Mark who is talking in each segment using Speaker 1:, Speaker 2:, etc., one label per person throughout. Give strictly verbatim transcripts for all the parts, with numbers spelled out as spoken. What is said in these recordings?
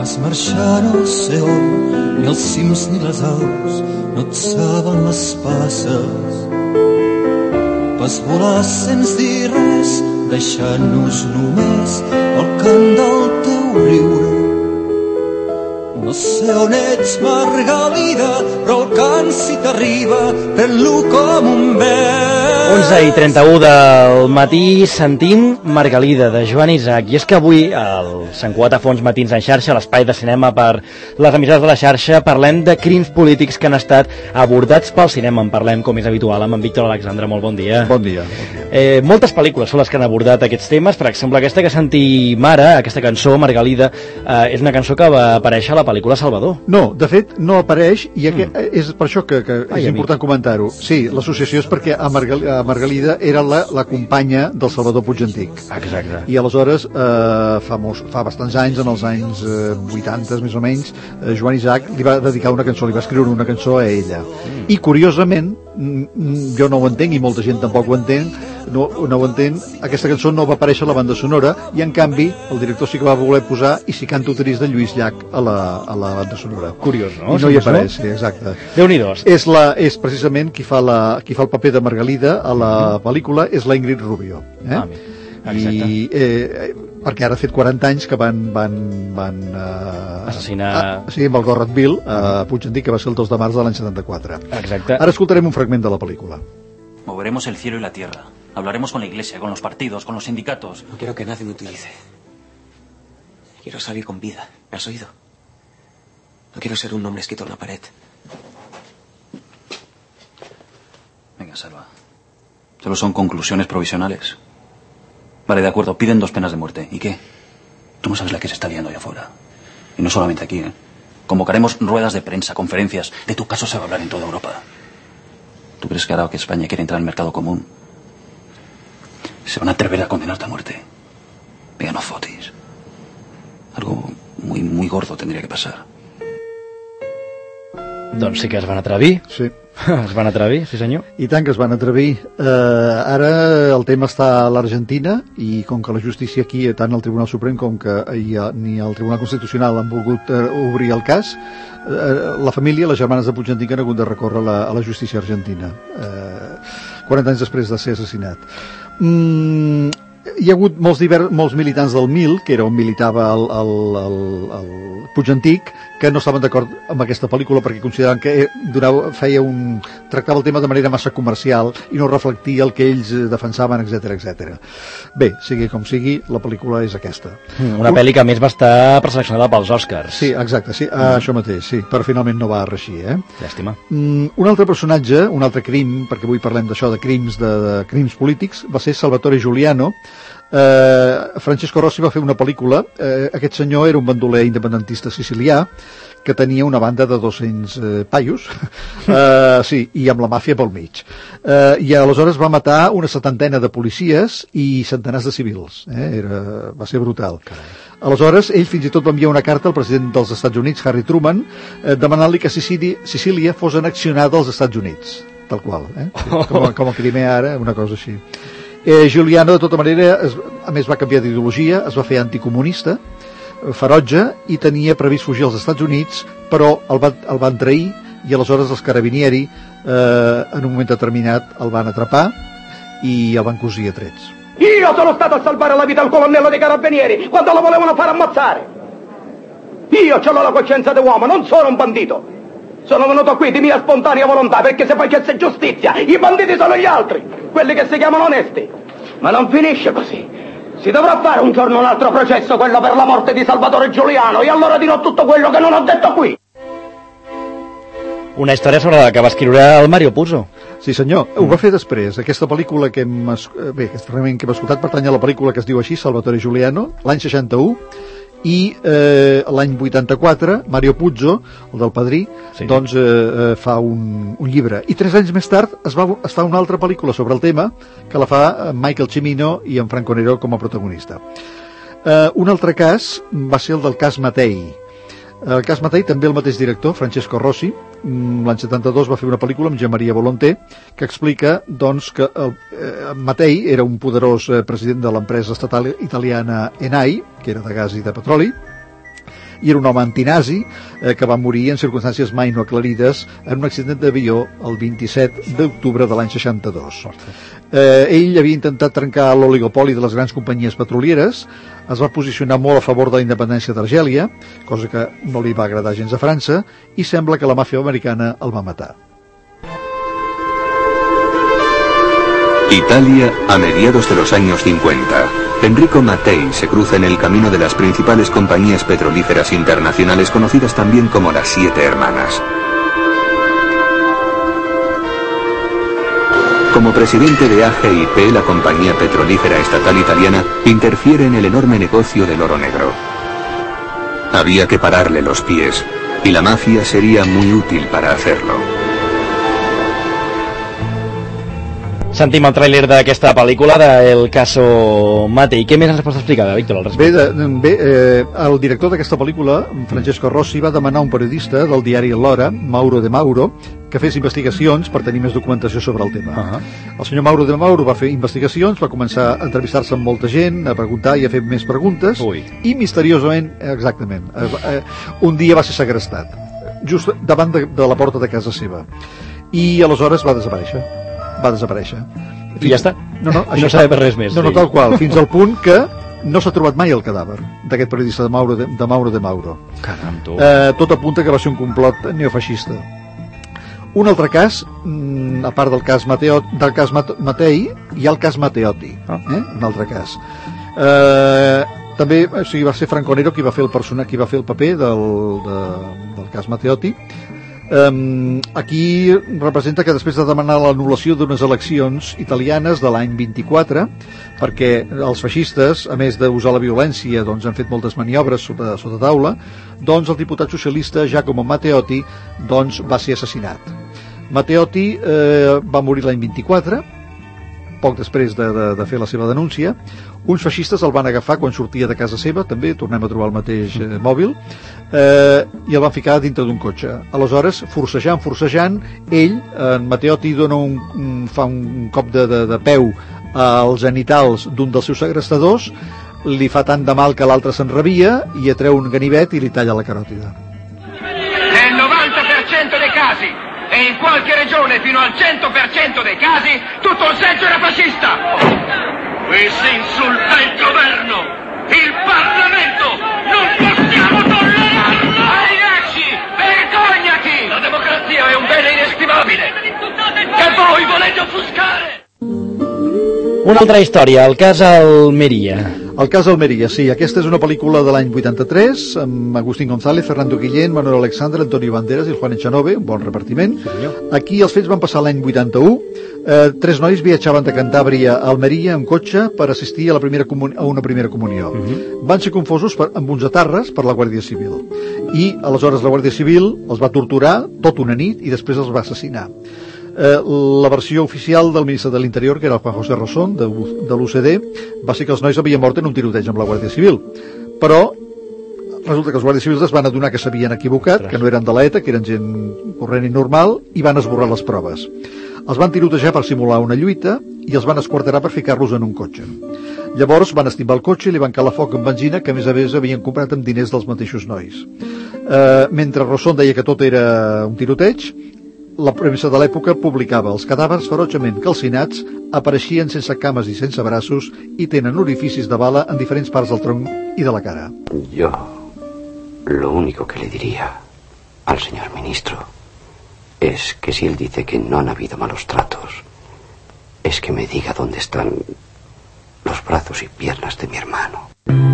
Speaker 1: Vas marxar no sé on, ni els cims ni les aus, no et saben les passes. Vas volar sense dir res, deixant-nos només el cant del teu riure. No sé on ets, Margalida, però el cant si t'arriba, pren-lo com un vent.
Speaker 2: onze i trenta-u del matí sentim Margalida, de Joan Isaac. I és que avui, al Sant Cugat a Fons Matins en xarxa, l'espai de cinema per les emissores de la xarxa, parlem de crims polítics que han estat abordats pel cinema. En parlem, com és habitual, amb en Víctor Alexandre. Molt bon dia.
Speaker 3: Bon dia.
Speaker 2: Eh, moltes pel·lícules són les que han abordat aquests temes. Per exemple, aquesta que sentim ara, aquesta cançó, Margalida, eh, és una cançó que va aparèixer a la pel·lícula Salvador.
Speaker 3: No, de fet, no apareix, i aquest, mm. és per això que, que
Speaker 2: Ai,
Speaker 3: és important comentar-ho. Sí, l'associació és perquè a, Margal a Margalida era la, la companya del Salvador Puig Antic.
Speaker 2: Exacte.
Speaker 3: I aleshores, eh, fa, molts, fa bastants anys, en els anys eh, vuitanta, més o menys, eh, Joan Isaac li va dedicar una cançó, li va escriure una cançó a ella. Mm. I, curiosament, jo no ho entenc, i molta gent tampoc ho entén, no, no ho entén, aquesta cançó no va aparèixer a la banda sonora, i en canvi el director sí que va voler posar I si canto trist de Lluís Llach a la, a la banda sonora.
Speaker 2: Curiós, no?
Speaker 3: I no hi apareix, sí, exacte.
Speaker 2: Déu-n'hi-do.
Speaker 3: És, la, és precisament qui fa, la, qui fa el paper de Margalida a la pel·lícula, és la Ingrid Rubio. Eh?
Speaker 2: Ah, exacte.
Speaker 3: I, eh, perquè ara ha fet quaranta anys que van, van, van uh,
Speaker 2: assassinar...
Speaker 3: A, sí, amb el Gorrat Bill a Puig Antic, que va ser el dos de març de l'any setanta-quatre.
Speaker 2: Exacte.
Speaker 3: Ara escoltarem un fragment de la pel·lícula.
Speaker 4: Moveremos el cielo y la tierra. Hablaremos con la iglesia, con los partidos, con los sindicatos.
Speaker 5: No quiero que nadie me utilice. Quiero salir con vida. ¿Me has oído? No quiero ser un nombre escrito en la pared.
Speaker 4: Venga, Salva. Solo son conclusiones provisionales. Vale, de acuerdo, piden dos penas de muerte. ¿Y qué? Tú no sabes la que se está liando allá afuera. Y no solamente aquí, ¿eh? Convocaremos ruedas de prensa, conferencias. De tu caso se va a hablar en toda Europa. ¿Tú crees que ahora que España quiere entrar en el mercado común se van a atrever a condenarte a muerte? Venga, no fotis. Algo muy, muy gordo tendría que pasar.
Speaker 2: Doncs sí que es van atrevir.
Speaker 3: Sí.
Speaker 2: Es van atrevir, sí senyor.
Speaker 3: I tant que es van atrevir. Eh, ara el tema està a l'Argentina i com que la justícia aquí, tant el Tribunal Suprem com que hi ha, ni el Tribunal Constitucional han volgut eh, obrir el cas, eh, la família, les germanes de Puig Antic han hagut de recórrer la, a la justícia argentina. Eh, quaranta anys després de ser assassinat. Mm, hi ha hagut molts, diver, molts militants del M I L, que era on militava el, el, el, el Puig Antic, que no estaven d'acord amb aquesta pel·lícula perquè consideraven que donava, feia un, tractava el tema de manera massa comercial i no reflectia el que ells defensaven, etcètera, etcètera. Bé, sigui com sigui, la pel·lícula és aquesta.
Speaker 2: Una pel·li que a més va estar preseleccionada pels Oscars.
Speaker 3: Sí, exacte, sí, mm. això mateix, sí, però finalment no va reeixir, eh?
Speaker 2: Llàstima.
Speaker 3: Mm, un altre personatge, un altre crim, perquè avui parlem d'això, de crims, de, de crims polítics, va ser Salvatore Giuliano. Eh, Francesco Rossi va fer una pel·lícula. Eh, aquest senyor era un bandoler independentista sicilià que tenia una banda de dos-cents eh, paios, eh, sí, i amb la màfia pel mig. Eh, I aleshores va matar una setantena de policies i centenars de civils. Eh? Era, va ser brutal. Carai. Aleshores, ell fins i tot va enviar una carta al president dels Estats Units, Harry Truman, eh, demanant-li que Sicília, Sicília fos annexionada als Estats Units, tal qual, eh? com, com a Crimea ara, una cosa així. Eh, Giuliano, de tota manera, es, a més va canviar d'ideologia, es va fer anticomunista, ferotge, i tenia previst fugir als Estats Units, però el, va, el van trair, i aleshores els carabinieri, eh, en un moment determinat, el van atrapar i el van cosir a trets.
Speaker 6: Io sono stato a salvare la vita al colonnello dei carabinieri quando lo volevano fare ammazzare. Io ce l'ho la coscienza di uomo, non sono un bandito. Sono venuto qui di mia spontanea volontà perché se facesse giustizia, i banditi sono gli altri, quelli che si chiamano onesti. Ma non finisce così. Si dovrà fare un giorno un altro processo, quello per la morte di Salvatore Giuliano, e allora dirò tutto quello che non ho detto qui.
Speaker 2: Una història sobre la que va escriure el Mario Puzo.
Speaker 3: Sí senyor, mm. ho va fer després. Aquesta pel·lícula que hem, bé, aquest fragment que hem escoltat pertany a la pel·lícula que es diu així, Salvatore Giuliano, l'any seixanta-u, i eh, l'any vuitanta-quatre Mario Puzo, el del Padrí, sí. doncs eh, fa un, un llibre, i tres anys més tard es, va, es fa una altra pel·lícula sobre el tema que la fa Michael Cimino i en Franco Nero com a protagonista. Eh, un altre cas va ser el del cas Matei. El cas Matei, també el mateix director, Francesco Rossi, l'any setanta-dos va fer una pel·lícula amb Jean Maria Volonté que explica doncs, que el, eh, Matei era un poderós eh, president de l'empresa estatal italiana Enai, que era de gas i de petroli, i era un home antinazi eh, que va morir en circumstàncies mai no aclarides en un accident d'avió el vint-i-set d'octubre de l'any seixanta-dos. Eh, ell havia intentat trencar l'oligopoli de les grans companyies petrolieres, es va posicionar molt a favor de la independència d'Argèlia, cosa que no li va agradar gens a França, i sembla que la màfia americana el va matar.
Speaker 7: Italia a mediados de los años cincuenta. Enrico Mattei se cruza en el camino de las principales compañías petrolíferas internacionales conocidas también como las Siete Hermanas. Como presidente de A G I P, la compañía petrolífera estatal italiana interfiere en el enorme negocio del oro negro. Había que pararle los pies, y la mafia sería muy útil para hacerlo.
Speaker 2: Sentim el tràiler d'aquesta pel·lícula d'El caso Mattei. Què més ens pots explicar, Víctor, al respecte?
Speaker 3: Bé, de, bé eh, el director d'aquesta pel·lícula, Francesco Rossi, va demanar a un periodista del diari L'Hora, Mauro De Mauro, que fes investigacions per tenir més documentació sobre el tema. Uh-huh. El senyor Mauro De Mauro va fer investigacions, va començar a entrevistar-se amb molta gent, a preguntar i a fer més preguntes, Ui. i misteriosament, exactament, eh, eh, un dia va ser segrestat, just davant de, de la porta de casa seva. I aleshores va desaparèixer. va desaparèixer.
Speaker 2: I ja està?
Speaker 3: No, no,
Speaker 2: això no sabem res més.
Speaker 3: No, no, tal qual, fins al punt que no s'ha trobat mai el cadàver d'aquest periodista de Mauro de, de Mauro de Mauro.
Speaker 2: Caram, tu.
Speaker 3: Eh, tot apunta que va ser un complot neofeixista. Un altre cas, a part del cas, Mateo, del cas Mattei, hi ha el cas Matteotti, eh? Un altre cas. Eh, també, o sigui, va ser Franco Nero qui va fer el persona, qui va fer el paper del, de, del cas Matteotti. Um, aquí representa que després de demanar l'anul·lació d'unes eleccions italianes de l'any vint-i-quatre, perquè els feixistes, a més d'usar la violència, doncs, han fet moltes maniobres sota, sota taula, doncs el diputat socialista Giacomo Matteotti doncs, va ser assassinat. Matteotti eh, va morir l'any vint-i-quatre, poc després de, de, de fer la seva denúncia. Uns feixistes el van agafar quan sortia de casa seva, també tornem a trobar el mateix eh, mòbil, eh, i el van ficar dintre d'un cotxe. Aleshores, forcejant, forcejant, ell, en Matteotti, dona un, un, fa un cop de, de, de peu als genitals d'un dels seus segrestadors, li fa tant de mal que l'altre s'enrabia i atreu un ganivet i li talla la caròtida.
Speaker 8: Nel novanta per cento dei casi e in qualche regione fino al cento per cento dei casi tutto il seggio era fascista. Qui si insulta il governo, il Parlamento, non possiamo tollerarlo! Arrivederci, vergognati! La democrazia è un bene inestimabile che voi volete offuscare!
Speaker 2: Una altra història, el cas Almeria.
Speaker 3: El cas Almeria, sí. Aquesta és una pel·lícula de l'any vuitanta-tres, amb Agustín González, Fernando Guillén, Manuel Alexandre, Antonio Banderas i Juan Echanove, un bon repartiment. Aquí els fets van passar l'any vuitanta-u. Eh, tres nois viatjaven de Cantàbria a Almeria en cotxe per assistir a, la primera a una primera comunió. Uh-huh. Van ser confosos per, amb uns atarres per la Guàrdia Civil. I aleshores la Guàrdia Civil els va torturar tot una nit i després els va assassinar. Eh, la versió oficial del ministre de l'Interior, que era el Juan José Rosón, de, de l'U C D, va ser que els nois havien mort en un tiroteig amb la Guàrdia Civil. Però resulta que els guàrdies civils es van adonar que s'havien equivocat, que no eren de l'ETA, que eren gent corrent i normal, i van esborrar les proves. Els van tirotejar per simular una lluita i els van esquarterar per ficar-los en un cotxe. Llavors van estimbar el cotxe i li van calar foc amb benzina que a més a més havien comprat amb diners dels mateixos nois. Eh, mentre Rosón deia que tot era un tiroteig, la premsa de l'època publicava els cadàvers ferotgement calcinats apareixien sense cames i sense braços i tenen orificis de bala en diferents parts del tronc i de la cara.
Speaker 9: Yo lo único que le diría al señor ministro es que si él dice que no han habido malos tratos, es que me diga dónde están los brazos y piernas de mi hermano.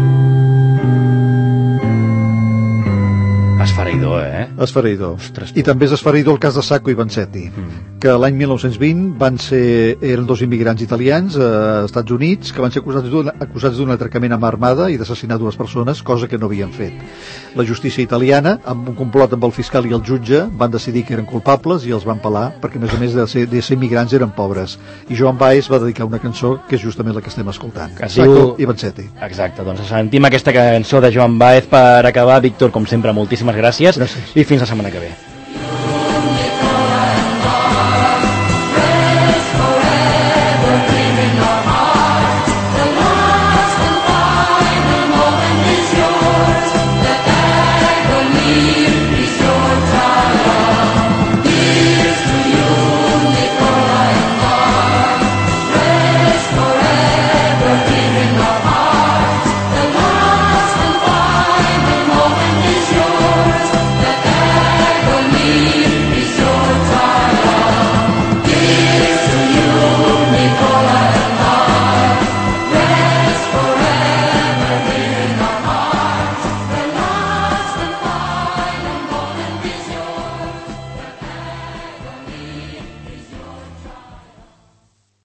Speaker 2: Esfereïdor, eh?
Speaker 3: Esfereïdor. Ostres, I també és esfereïdor el cas de Sacco i Vanzetti, mm. que l'any mil nou-cents vint van ser, eren dos immigrants italians a Estats Units que van ser acusats d'un acusats d'un atracament amb armada i d'assassinar dues persones, cosa que no havien fet. La justícia italiana, amb un complot amb el fiscal i el jutge, van decidir que eren culpables i els van pelar, perquè a més a més de ser, de ser immigrants eren pobres. I Joan Baez va dedicar una cançó que és justament la que estem escoltant. Que Sacco diu... i Vanzetti.
Speaker 2: Exacte, doncs sentim aquesta cançó de Joan Baez per acabar. Víctor, com sempre, moltíssimes gràcies, gràcies. I fins la setmana que ve.